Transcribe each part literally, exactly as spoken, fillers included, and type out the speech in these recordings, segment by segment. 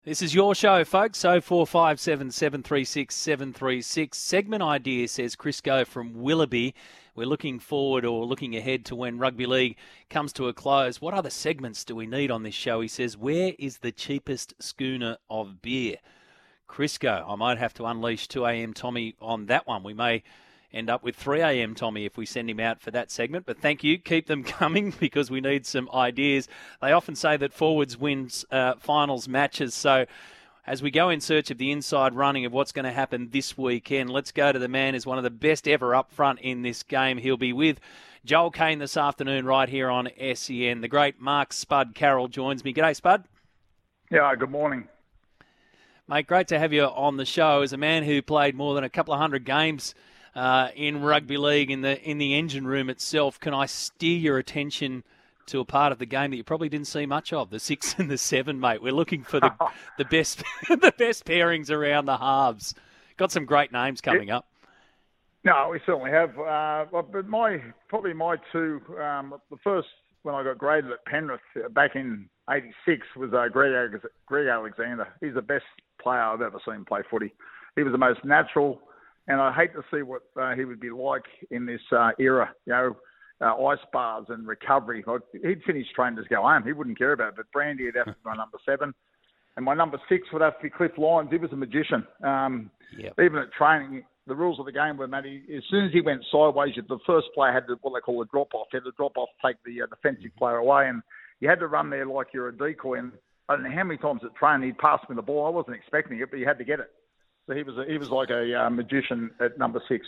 This is your show, folks. oh four five seven, seven three six, seven three six. Segment idea, says Crisco from Willoughby. We're looking forward or looking ahead to when rugby league comes to a close. What other segments do we need on this show? He says, where is the cheapest schooner of beer? Crisco, I might have to unleash two a.m. Tommy on that one. We may end up with three a.m. Tommy if we send him out for that segment. But thank you. Keep them coming because we need some ideas. They often say that forwards wins uh, finals matches. So as we go in search of the inside running of what's going to happen this weekend, let's go to the man who's one of the best ever up front in this game. He'll be with Joel Kane this afternoon right here on S E N. The great Mark Spud Carroll joins me. G'day, Spud. Yeah, good morning. Mate, great to have you on the show. As a man who played more than a couple of hundred games Uh, in rugby league, in the in the engine room itself, can I steer your attention to a part of the game that you probably didn't see much of, the six and the seven, mate? We're looking for the the best the best pairings around the halves. Got some great names coming yeah. up. No, we certainly have. Uh, but my probably my two, um, the first when I got graded at Penrith back in eighty-six was uh, Greg, Greg Alexander. He's the best player I've ever seen play footy. He was the most natural. And I hate to see what uh, he would be like in this uh, era, you know, uh, ice bars and recovery. Like, he'd finish training to go home. He wouldn't care about it. But Brandy would have to be my number seven. And my number six would have to be Cliff Lyons. He was a magician. Um, yep. Even at training, the rules of the game were, Matty, as soon as he went sideways, the first player had to, what they call a drop-off. He had to drop off, take the uh, defensive player away. And you had to run there like you're a decoy. And I don't know how many times at training he'd pass me the ball. I wasn't expecting it, but you had to get it. So he was a, he was like a uh, magician at number six.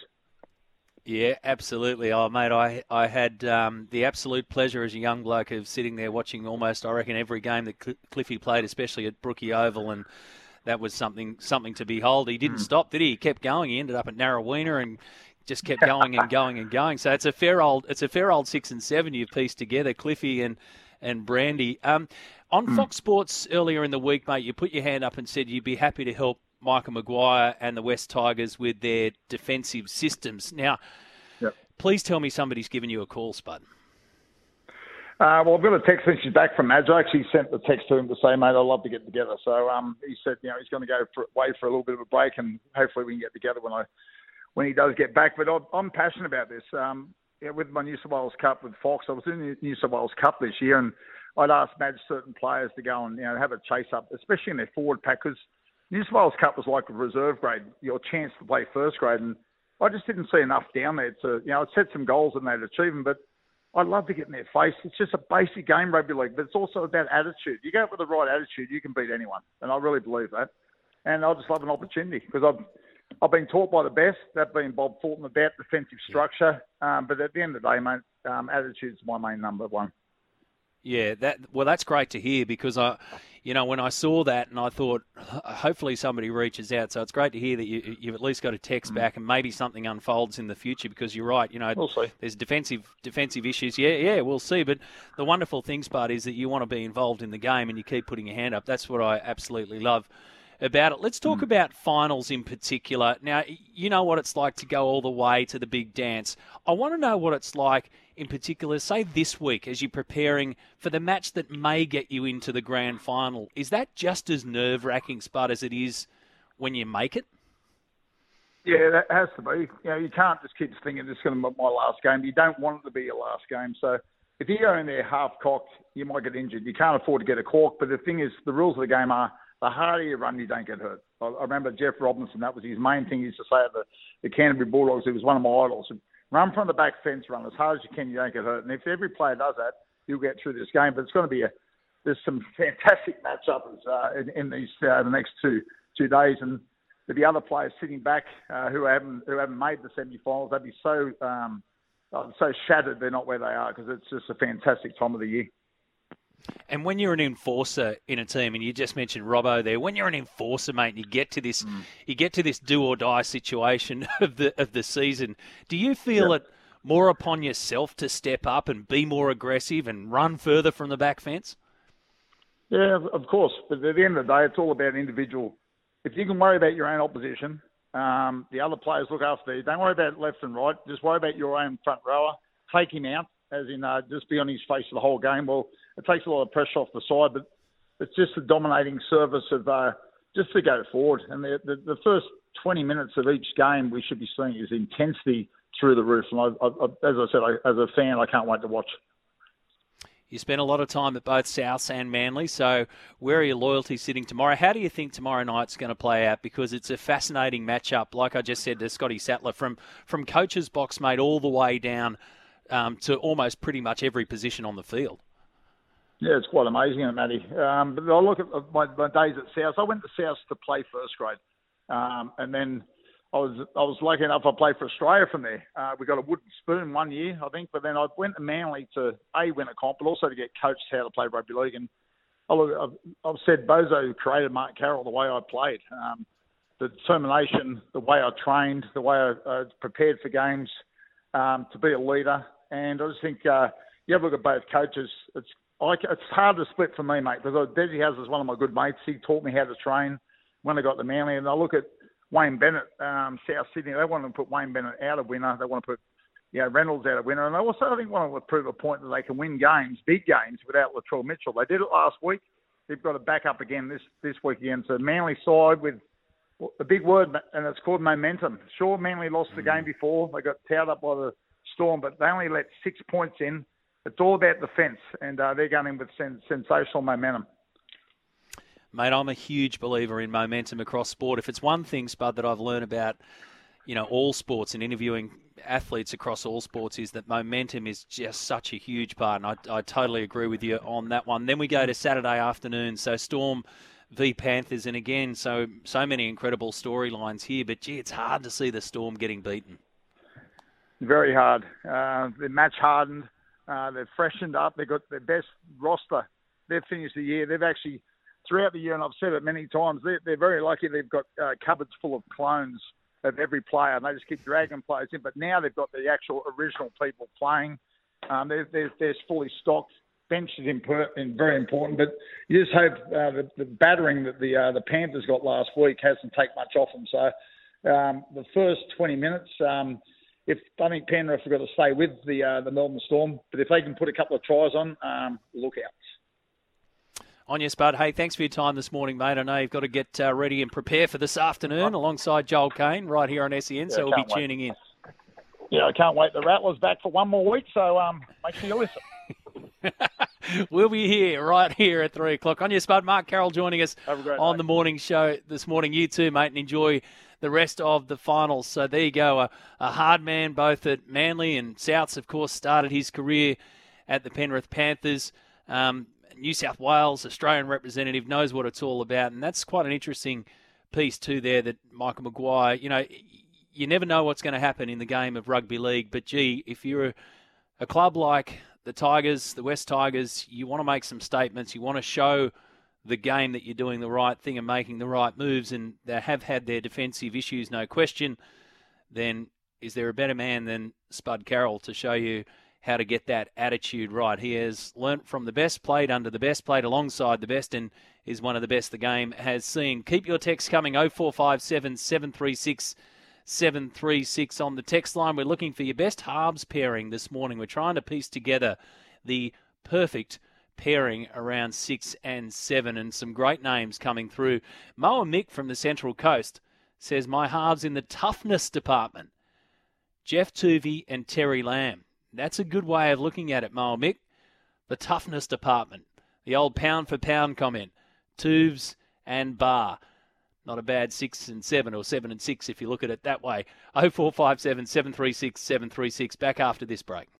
Yeah, absolutely. Oh, mate, I I had um, the absolute pleasure as a young bloke of sitting there watching almost, I reckon, every game that Cl- Cliffy played, especially at Brookie Oval, and that was something something to behold. He didn't mm. stop, did he? He kept going. He ended up at Narrowena and just kept going and going and going. So it's a fair old it's a fair old six and seven you've pieced together, Cliffy and and Brandy. Um, on mm. Fox Sports earlier in the week, mate, you put your hand up and said you'd be happy to help Michael Maguire and the West Tigers with their defensive systems. Now, yep. Please tell me somebody's given you a call, Spud. Uh, well, I've got a text message back from Madge. I actually sent the text to him to say, mate, I'd love to get together. So um, he said, you know, he's going to go for, away for a little bit of a break, and hopefully we can get together when I when he does get back. But I'm, I'm passionate about this. Um, yeah, with my New South Wales Cup with Fox, I was in the New South Wales Cup this year, and I'd asked Madge certain players to go and, you know, have a chase up, especially in their forward pack, because New South Wales Cup was like a reserve grade, your chance to play first grade. And I just didn't see enough down there to, you know, I'd set some goals and they'd achieve them, but I'd love to get in their face. It's just a basic game, rugby league, but it's also about attitude. You go out with the right attitude, you can beat anyone. And I really believe that. And I just love an opportunity because I've, I've been taught by the best, that being Bob Fulton, about defensive structure. Um, but at the end of the day, mate, um, attitude's my main number one. Yeah, that well, that's great to hear because I, you know, when I saw that and I thought, hopefully somebody reaches out. So it's great to hear that you, you've at least got a text mm. back and maybe something unfolds in the future because you're right. You know, we'll see. There's defensive defensive issues. Yeah, yeah, we'll see. But the wonderful thing, Spud, is that you want to be involved in the game and you keep putting your hand up. That's what I absolutely love about it. Let's talk mm. about finals in particular. Now, you know what it's like to go all the way to the big dance. I want to know what it's like in particular, say this week as you're preparing for the match that may get you into the grand final. Is that just as nerve-wracking, Spud, as it is when you make it? Yeah, that has to be. You know, you can't just keep thinking this is going to be my last game. You don't want it to be your last game. So if you go in there half-cocked, you might get injured. You can't afford to get a cork. But the thing is, the rules of the game are the harder you run, you don't get hurt. I, I remember Jeff Robinson, that was his main thing he used to say at the, the Canterbury Bulldogs. He was one of my idols. Run from the back fence, run as hard as you can, you don't get hurt. And if every player does that, you'll get through this game. But it's going to be a, there's some fantastic matchups uh, in, in these uh, the next two two days. And there'll be other players sitting back uh, who haven't who haven't made the semi-finals. They'll be so um, so shattered they're not where they are because it's just a fantastic time of the year. And when you're an enforcer in a team, and you just mentioned Robbo there, when you're an enforcer, mate, and you get to this, mm. you get to this do or die situation of the of the season, do you feel yep. it more upon yourself to step up and be more aggressive and run further from the back fence? Yeah, of course. But at the end of the day, it's all about individual. If you can worry about your own opposition, um, the other players look after you. Don't worry about left and right. Just worry about your own front rower. Take him out, as in uh, just be on his face for the whole game. Well, it takes a lot of pressure off the side, but it's just a dominating service of uh, just to go forward. And the, the the first twenty minutes of each game we should be seeing is intensity through the roof. And I, I, I, as I said, I, as a fan, I can't wait to watch. You spent a lot of time at both Souths and Manly, so where are your loyalties sitting tomorrow? How do you think tomorrow night's going to play out? Because it's a fascinating matchup, like I just said to Scotty Sattler, from, from coach's box mate all the way down um, to almost pretty much every position on the field. Yeah, it's quite amazing, isn't it, Matty? Um, but I look at my, my days at Souths. I went to Souths to play first grade, um, and then I was I was lucky enough I played for Australia from there. Uh, we got a wooden spoon one year, I think, but then I went to Manly to A, win a comp, but also to get coached how to play rugby league. And I look, I've, I've said Bozo created Mark Carroll the way I played. Um, the determination, the way I trained, the way I, I prepared for games, um, to be a leader. And I just think uh, you have a look at both coaches. It's I, it's hard to split for me, mate, because Desi House is one of my good mates. He taught me how to train when I got to Manly. And I look at Wayne Bennett, um, South Sydney, they want to put Wayne Bennett out of winner. They want to put, you know, Reynolds out of winner. And they also, I think, want to prove a point that they can win games, big games, without Latrell Mitchell. They did it last week. They've got to back up again this, this week again. So Manly side with a big word, and it's called momentum. Sure, Manly lost the game before. They got towed up by the Storm, but they only let six points in. It's all about defence, and uh, they're going in with sen- sensational momentum. Mate, I'm a huge believer in momentum across sport. If it's one thing, Spud, that I've learned about, you know, all sports and interviewing athletes across all sports is that momentum is just such a huge part, and I, I totally agree with you on that one. Then we go to Saturday afternoon, so Storm v Panthers, and again, so so many incredible storylines here, but gee, it's hard to see the Storm getting beaten. Very hard. Uh, they're match hardened. Uh, they've freshened up. They've got their best roster. They've finished the year. They've actually, throughout the year, and I've said it many times, they're, they're very lucky. They've got uh, cupboards full of clones of every player, and they just keep dragging players in. But now they've got the actual original people playing. Um, they're, they're, they're fully stocked. Bench is imper- very important, but you just hope uh, the, the battering that the uh, the Panthers got last week hasn't taken much off them. So um, the first twenty minutes, um, if I think Penrith have got to stay with the uh, the Melbourne Storm, but if they can put a couple of tries on, um, look out. On your Spud. Hey, thanks for your time this morning, mate. I know you've got to get uh, ready and prepare for this afternoon alongside Joel Kane right here on S E N, yeah, so we'll be wait. tuning in. Yeah, I can't wait. The Rattlers back for one more week, so um, make sure you listen. We'll be here, right here at three o'clock. On your Spud, Mark Carroll joining us on night. the morning show this morning. You too, mate, and enjoy the rest of the finals. So there you go, a, a hard man both at Manly and Souths, of course, started his career at the Penrith Panthers. Um, New South Wales, Australian representative, knows what it's all about, and that's quite an interesting piece too there that Michael Maguire, you know, you never know what's going to happen in the game of rugby league, but gee, if you're a, a club like the Tigers, the West Tigers, you want to make some statements, you want to show the game that you're doing the right thing and making the right moves, and they have had their defensive issues, no question, then is there a better man than Spud Carroll to show you how to get that attitude right? He has learnt from the best, played under the best, played alongside the best, and is one of the best the game has seen. Keep your texts coming, oh four five seven, seven three six, seven three six on the text line. We're looking for your best halves pairing this morning. We're trying to piece together the perfect pairing around six and seven, and some great names coming through. Moa Mick from the Central Coast says, my halves in the toughness department, Jeff Tuvey and Terry Lamb. That's a good way of looking at it, Moa Mick. The toughness department. The old pound for pound comment. Tubes and Bar. Not a bad six and seven, or seven and six if you look at it that way. oh four five seven, seven three six, seven three six. Back after this break.